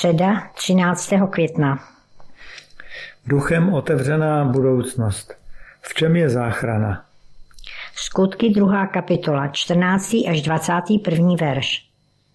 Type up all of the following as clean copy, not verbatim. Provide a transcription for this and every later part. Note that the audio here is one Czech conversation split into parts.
Středa 13. května. Duchem otevřená budoucnost. V čem je záchrana? Skutky 2. kapitola, 14. až 21. verš.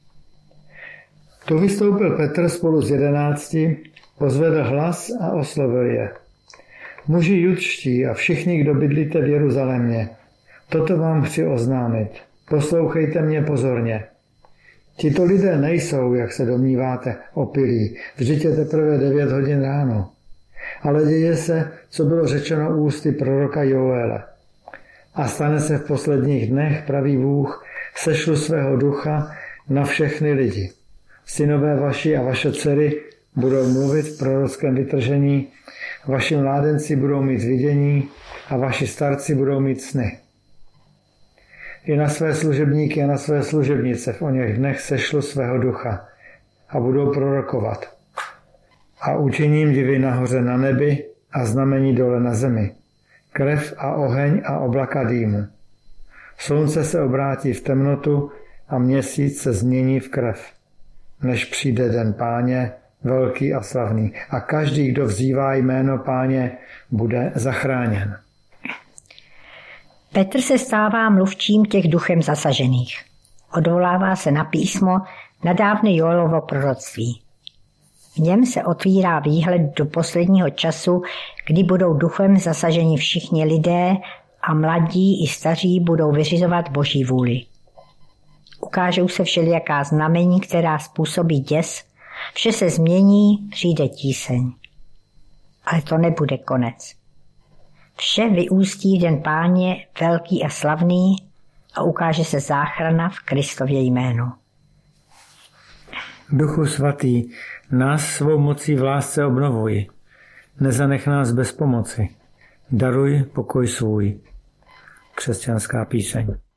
Tu vystoupil Petr spolu s 11, pozvedl hlas a oslovil je. Muži judští a všichni, kdo bydlíte v Jeruzalémě, toto vám chci oznámit. Poslouchejte mě pozorně. Tito lidé nejsou, jak se domníváte, opilí. Vždyť je teprve 9 hodin ráno. Ale děje se, co bylo řečeno ústy proroka Joela. A stane se v posledních dnech, praví Bůh, sešlu svého ducha na všechny lidi. Synové vaši a vaše dcery budou mluvit v prorockém vytržení, vaši mládenci budou mít vidění a vaši starci budou mít sny. I na své služebníky a na své služebnice v oněch dnech sešlu svého ducha a budou prorokovat. A učiním divy nahoře na nebi a znamení dole na zemi. Krev a oheň a oblaka dýmu. Slunce se obrátí v temnotu a měsíc se změní v krev. Než přijde den Páně, velký a slavný. A každý, kdo vzývá jméno Páně, bude zachráněn. Petr se stává mluvčím těch duchem zasažených. Odvolává se na písmo, na dávné Joelovo proroctví. V něm se otvírá výhled do posledního času, kdy budou duchem zasaženi všichni lidé a mladí i staří budou vyřizovat Boží vůli. Ukážou se všelijaká znamení, která způsobí děs, vše se změní, přijde tíseň. Ale to nebude konec. Vše vyústí v den Páně velký a slavný a ukáže se záchrana v Kristově jménu. Duchu svatý, nás svou mocí v lásce obnovuj. Nezanech nás bez pomoci. Daruj pokoj svůj. Křesťanská píseň.